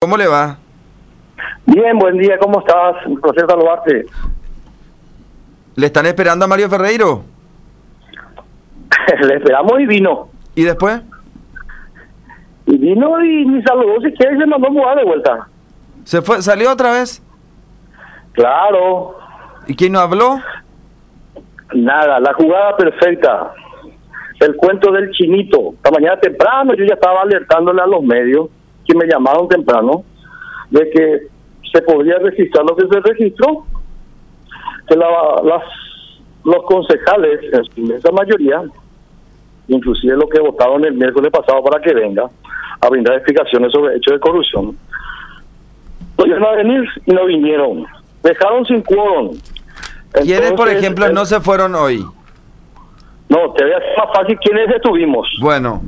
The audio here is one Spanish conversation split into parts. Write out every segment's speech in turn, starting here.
¿Cómo le va? Bien, buen día, ¿cómo estás? Un placer saludarte. ¿Le están esperando a Mario Ferreiro? Le esperamos y vino. ¿Y después? Y vino y me saludó si quiere y se mandó a mudar de vuelta. ¿Se fue? ¿Salió otra vez? Claro. ¿Y quién no habló? Nada, la jugada perfecta. El cuento del chinito. Esta mañana temprano yo ya estaba alertándole a los medios que me llamaron temprano de que se podría registrar lo que se registró, que los concejales, en su inmensa mayoría, inclusive los que votaron el miércoles pasado para que venga a brindar explicaciones sobre hechos de corrupción, pues iban a venir y no vinieron, dejaron sin quórum. ¿Quiénes, por ejemplo, no se fueron hoy? No, te voy a hacer más fácil quiénes estuvimos. Bueno.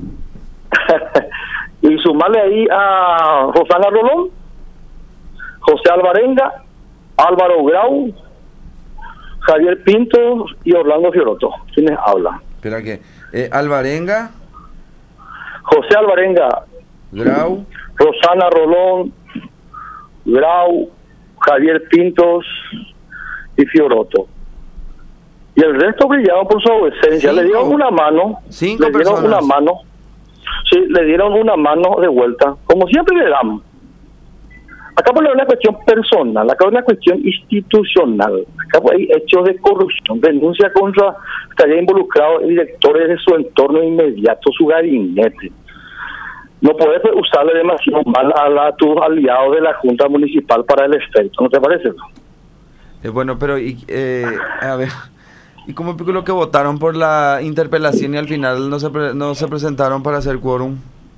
Y sumarle ahí a Rosana Rolón, José Alvarenga, Álvaro Grau, Javier Pinto y Orlando Fioroto. ¿Quiénes hablan? Espera que... Alvarenga, José Alvarenga, Grau, Rosana Rolón, Grau, Javier Pintos y Fioroto. Y el resto brillaron por su ausencia. Le dieron una mano. Cinco le dieron personas. una mano. Sí, le dieron una mano de vuelta, como siempre le dan. Acá por una cuestión personal, acá por una cuestión institucional, acá hay hechos de corrupción, denuncia contra, estaría involucrado directores de su entorno inmediato, su gabinete. No puedes usarle demasiado mal a tus aliados de la Junta Municipal para el efecto, ¿no te parece? Bueno, pero a ver, ¿y cómo explicó lo que votaron por la interpelación y al final no se presentaron para hacer quórum?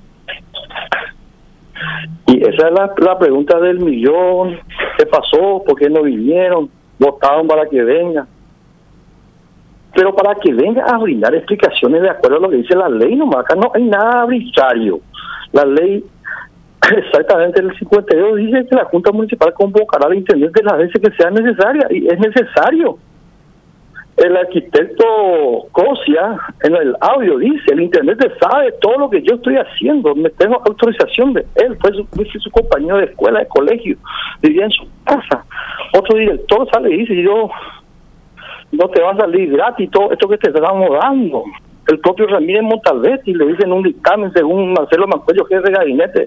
Y esa es la pregunta del millón. ¿Qué pasó? ¿Por qué no vinieron? Votaron para que venga. Pero para que venga a brindar explicaciones de acuerdo a lo que dice la ley, nomás acá no hay nada arbitrario. La ley, exactamente el 52, dice que la Junta Municipal convocará al intendente las veces que sea necesaria, y es necesario. El arquitecto Cosia en el audio dice: el intendente sabe todo lo que yo estoy haciendo, me tengo autorización de él, fue su compañero de escuela, de colegio, vivía en su casa. Otro director sale y dice: yo no te va a salir gratis todo esto que te estamos dando. El propio Ramírez Montalvetti le dice en un dictamen, según Marcelo Mancuello, jefe de gabinete,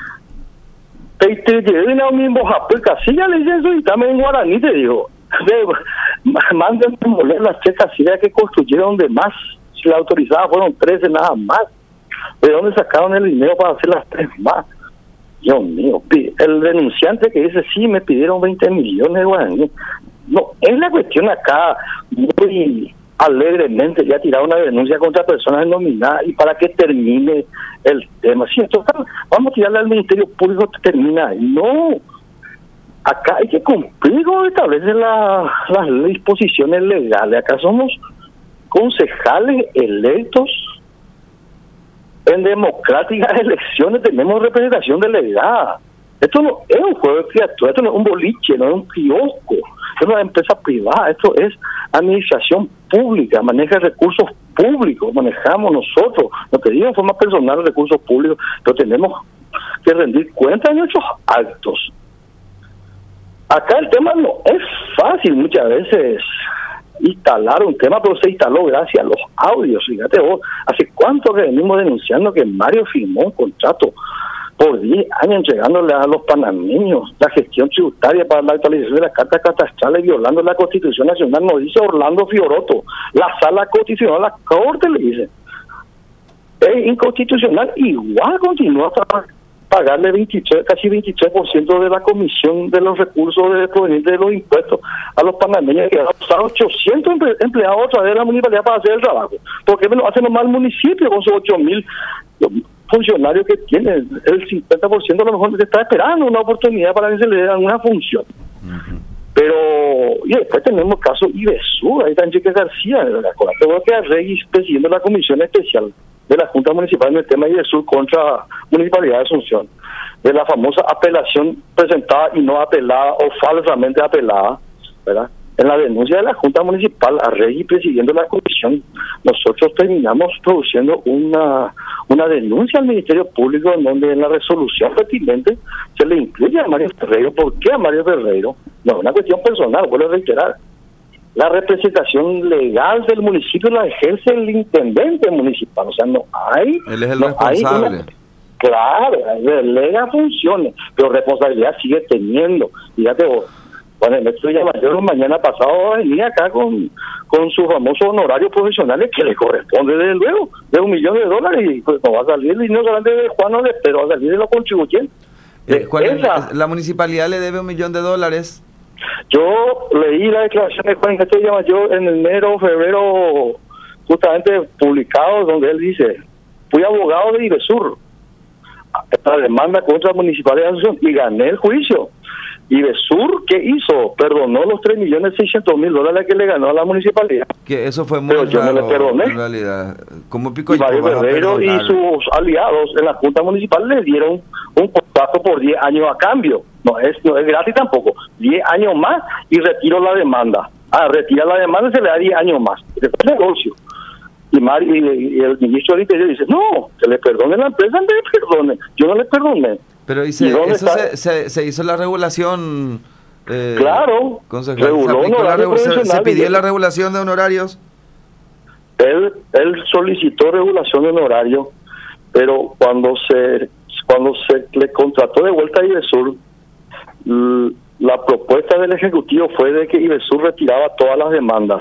te lleven a un mismo Japón, casi ya le dice en su dictamen en guaraní, te digo, manden a demoler las 3 casillas que construyeron de más. Si la autorizada fueron 13 nada más. ¿De dónde sacaron el dinero para hacer las 3 más? Dios mío, el denunciante que dice: sí, me pidieron 20 millones de guaraníes. No, es la cuestión acá, muy alegremente ya tirado una denuncia contra personas denominadas y para que termine el tema. Si esto vamos a tirarle al Ministerio Público que termina ahí. No. Acá hay que cumplir con establecer las disposiciones legales. Acá somos concejales electos en democráticas elecciones, tenemos representación delegada. Esto no es un juego de criaturas, esto no es un boliche, no es un kiosco, esto no es una empresa privada, esto es administración pública, maneja recursos públicos, manejamos nosotros, no te digo en forma personal recursos públicos, pero tenemos que rendir cuenta de nuestros actos. Acá el tema no es fácil muchas veces instalar un tema, pero se instaló gracias a los audios. Fíjate vos, ¿hace cuánto que venimos denunciando que Mario firmó un contrato por 10 años entregándole a los panameños la gestión tributaria para la actualización de las cartas catastrales, violando la Constitución Nacional? Nos dice Orlando Fioroto, la Sala Constitucional, la Corte le dice, es inconstitucional. Igual continúa hasta pagarle 23, casi 23% de la comisión de los recursos provenientes de los impuestos a los panameños, que han usado 800 empleados otra vez de la municipalidad para hacer el trabajo. ¿Por qué me lo hace nomás el municipio con sus 8.000 funcionarios que tiene? El 50% a lo mejor está esperando una oportunidad para que se le dé alguna función. Pero, y después tenemos el caso Ibesú, ahí está Enrique García, tengo que Reyes, presidente de la Comisión Especial de la Junta Municipal en el tema Ibesú contra Municipalidad de Asunción, de la famosa apelación presentada y no apelada o falsamente apelada, ¿verdad? En la denuncia de la Junta Municipal a Reyes, presidiendo la Comisión nosotros terminamos produciendo una denuncia al Ministerio Público en donde en la resolución pertinente se le incluye a Mario Ferreiro. ¿Por qué a Mario Ferreiro? No, es una cuestión personal, vuelvo a reiterar. La representación legal del municipio la ejerce el intendente municipal, o sea, no hay... Él es el responsable. Claro, delega funciones, pero responsabilidad sigue teniendo. Fíjate vos, Juan Ernesto Villamayor mañana pasado venía acá con sus famosos honorarios profesionales que le corresponde desde luego, de $1.000.000, y pues no va a salir el dinero solamente de Juan Oles, pero va a salir de los contribuyentes. La municipalidad le debe $1.000.000. Yo leí la declaración de Juan Ernesto Villamayor en enero, febrero, justamente publicado, donde él dice: fui abogado de Ivesur, esta demanda contra la Municipalidad de Asunción, y gané el juicio. Ivesur, ¿qué hizo? Perdonó los $3.600.000 que le ganó a la municipalidad. Que eso fue muy pero yo no le perdoné. En realidad, como pico y Mario Ferreiro y sus aliados en la Junta Municipal le dieron un contrato por 10 años a cambio. No es gratis tampoco. 10 años más y retiro la demanda. Retira la demanda y se le da 10 años más. Es un negocio. Y el ministro del Interior dice: no, que le perdone la empresa, me perdone. Yo no le perdoné. Pero dice, eso se hizo la regulación. Claro, se pidió la regulación de honorarios. Él solicitó regulación de honorarios, pero cuando se le contrató de vuelta a Ivesur, la propuesta del Ejecutivo fue de que Ivesur retiraba todas las demandas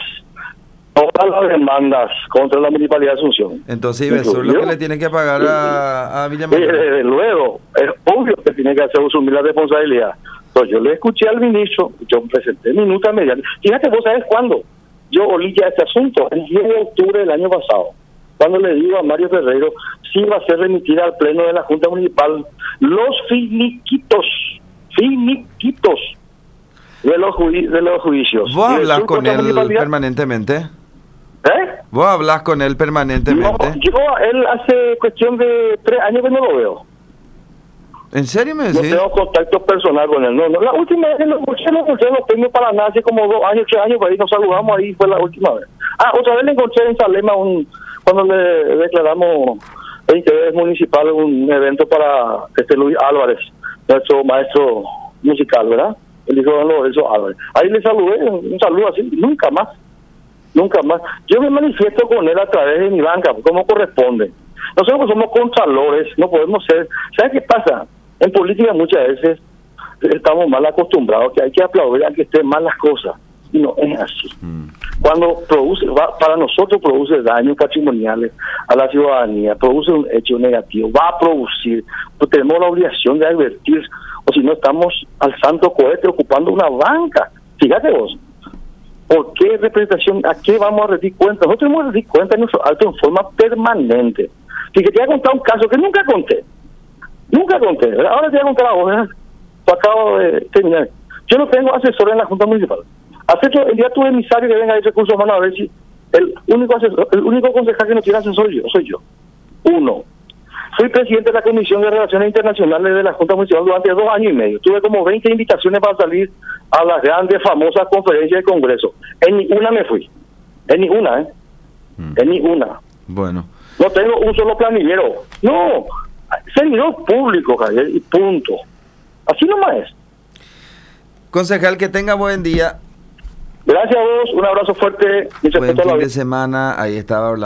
contra la Municipalidad de Asunción. Entonces Ivesur lo que le tiene que pagar a Villamayor. Desde luego, es obvio que tiene que asumir la responsabilidad. Entonces yo le escuché al ministro, yo presenté minuta mediante. Fíjate, vos sabés cuándo yo olí ya este asunto, el 10 de octubre del año pasado, cuando le digo a Mario Ferreiro si iba a ser remitida al Pleno de la Junta Municipal los finiquitos de los juicios. ¿Vos hablas con él permanentemente? ¿Vos hablas con él permanentemente? Él hace cuestión de 3 años que no lo veo. ¿En serio me decís? No tengo contacto personal con él. No, la última vez que lo escuché los premios para nada, hace como 2 años, 3 años, por ahí nos saludamos, ahí fue la última vez. Otra vez le encontré en Salema cuando le declaramos el interés municipal un evento para Luis Álvarez, nuestro maestro musical, ¿verdad? El hijo de Lorenzo Álvarez. Ahí le saludé, un saludo así, nunca más. Yo me manifiesto con él a través de mi banca, como corresponde. Nosotros somos contralores, no podemos ser... ¿Sabes qué pasa? En política muchas veces estamos mal acostumbrados, que hay que aplaudir a que estén mal las cosas. Y no es así. Cuando para nosotros produce daños patrimoniales a la ciudadanía, produce un hecho negativo, va a producir, pues tenemos la obligación de advertir, o si no estamos al santo cohete ocupando una banca. Fíjate vos, ¿por qué representación? ¿A qué vamos a rendir cuenta? Nosotros tenemos que rendir cuenta en nuestro alto en forma permanente. Fíjate, te voy a contar un caso que nunca conté, ahora te voy a contar a vos, ¿verdad? Acabo de terminar. Yo no tengo asesor en la Junta Municipal. El día tuve emisario que venga de recursos humanos a ver si el único concejal que no tiene asesor soy yo. 1. Fui presidente de la Comisión de Relaciones Internacionales de la Junta Municipal durante 2 años y medio. Tuve como 20 invitaciones para salir a las grandes, famosas conferencias de congreso. En ninguna me fui. En ninguna, En ninguna. Bueno. No tengo un solo planillero. No. Servidor público, Javier, y punto. Así nomás es. Concejal, que tenga buen día. Gracias a vos, un abrazo fuerte. Buen fin de semana, ahí estaba hablando.